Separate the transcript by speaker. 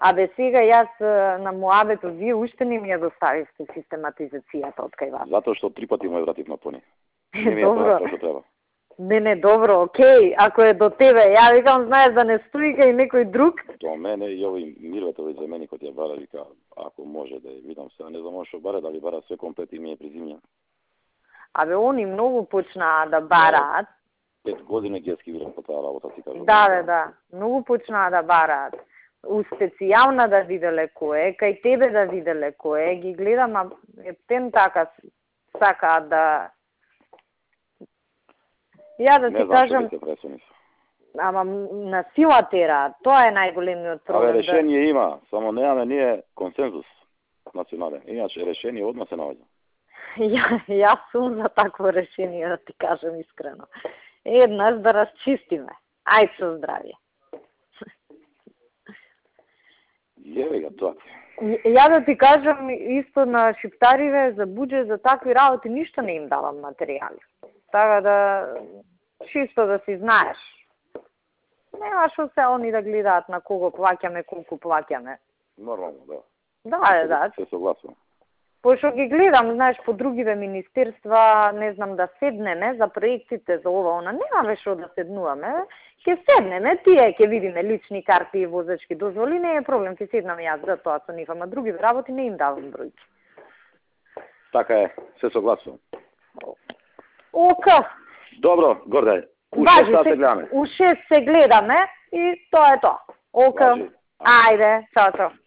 Speaker 1: Абе, сега јас на муабето, вие уште не ми ја доставивте систематизацијата од кај вас.
Speaker 2: Затоа што 3 пати му е вратив на пони. Не ми
Speaker 1: Добро.
Speaker 2: тоа што треба.
Speaker 1: Не, добро, окей, ако е до тебе, ја викам, знаеш да не стои кај некој друг.
Speaker 2: До мене и овој Мирветовиќ за мене кој ја бара, вика, ако може да ја видам сега, не знам што бара, дали бара све комплет и ми е презимја.
Speaker 1: Абе, они многу почнаа да бараат.
Speaker 2: 5 години ги скивирам по таа работа, ти кажам.
Speaker 1: Да. Многу почнаа да бараат. У специјална да виделе кој, кај тебе да виделе кој, ги гледам, а ептен така сакаат да... Ја да ти кажам... Ама на сила тераат, тоа е најголемиот проблем.
Speaker 2: Абе, решение има, само немаме ние консензус национален. Иначе решение одма се наоѓа.
Speaker 1: Јас сум за такво решение, да ти кажам искрено. Еднаш да расчистиме. Ајде со здравје.
Speaker 2: Еве го тоа.
Speaker 1: Ја да ти кажам исто на шиптариве за буџет, за такви работи ништо не им давам материјали. Така да чисто да си знаеш. Нема што се они да гледаат на кого плаќаме, колку плаќаме.
Speaker 2: Нормално, да.
Speaker 1: Да.
Speaker 2: Се согласувам.
Speaker 1: Пошто ги гледам, знаеш, по другиве министерства, не знам, да седнеме за проектите за ова, она, немаме што да седнуваме, ќе седнеме, тие ќе видиме лични карти и возачки дозволи, не е проблем, ќе седнам јас за тоа со нив, ама другиве работи не им давам бројки.
Speaker 2: Така е, се согласувам.
Speaker 1: Ока.
Speaker 2: Добро, Гордај, у 6 се гледаме.
Speaker 1: У 6 се гледаме и тоа е тоа. Ока. Ајде, чао.